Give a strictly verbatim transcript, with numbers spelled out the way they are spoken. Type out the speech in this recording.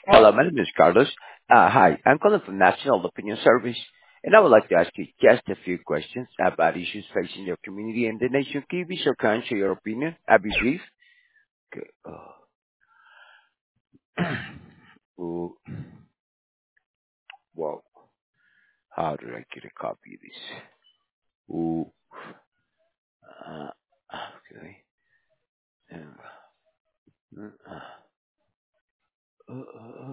Hello, my name is Carlos. Uh, Hi, I'm calling from National Opinion Service, and I would like to ask you just a few questions about issues facing your community and the nation. Can you be so kind to share your opinion? I'll be brief. Okay. uh, Ooh, Well, how do I get a copy of this? Ooh, uh, Okay. Um, uh, uh,